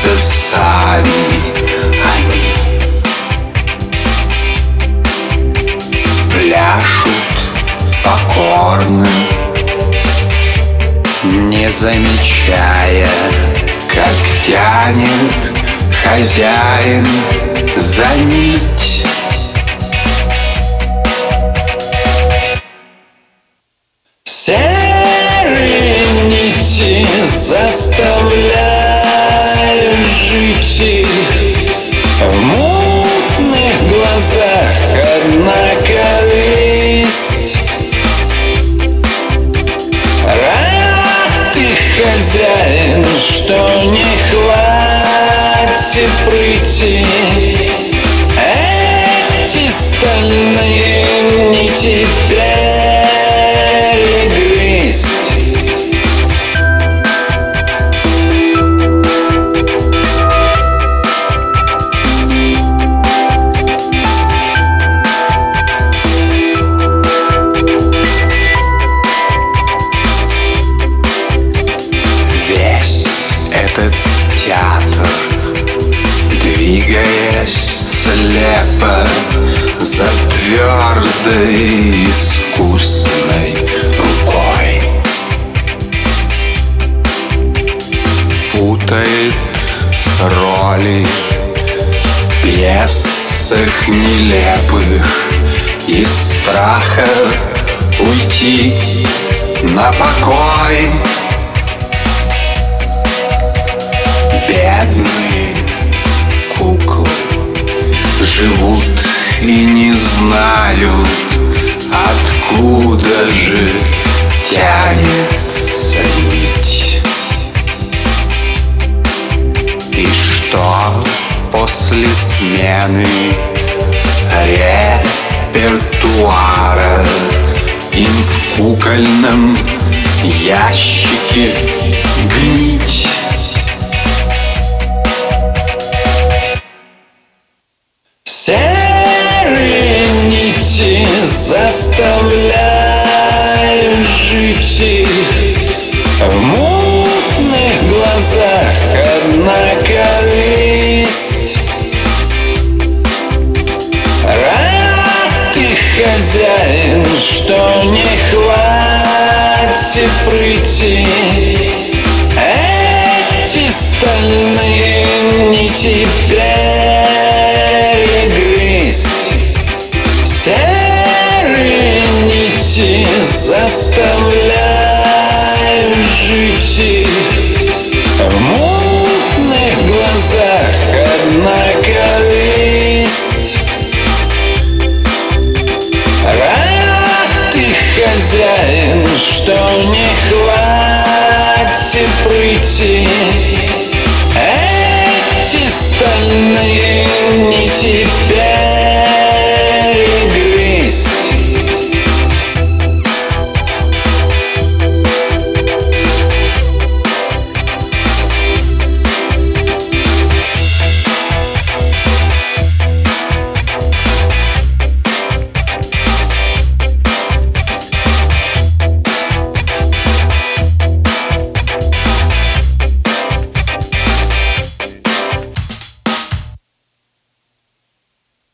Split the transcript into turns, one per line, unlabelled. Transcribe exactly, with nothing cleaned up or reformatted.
кажется, сами они пляшут покорно, не замечая, как тянет хозяин за нить. Серые нити заставляют жить их в мутных глазах одна корысть. Рад их хозяин, что не хватит прыти эти стальные нити перегрызть. Весь этот театр, двигаясь слепо за твердой искусной рукой, путает роли в пьесах нелепых из страха уйти на покой. Бедные куклы живут и не знают, откуда же тянется нить. И что после смены репертуара им в кукольном ящике гнить? Серые нити заставляют жить их в мутных глазах одна корысть. Рад их хозяин, что не хватит прыти эти стальные нити перегрызть. Серые нити заставляют жить их в мутных глазах одна корысть. Рад их хозяин, что не хватит прыти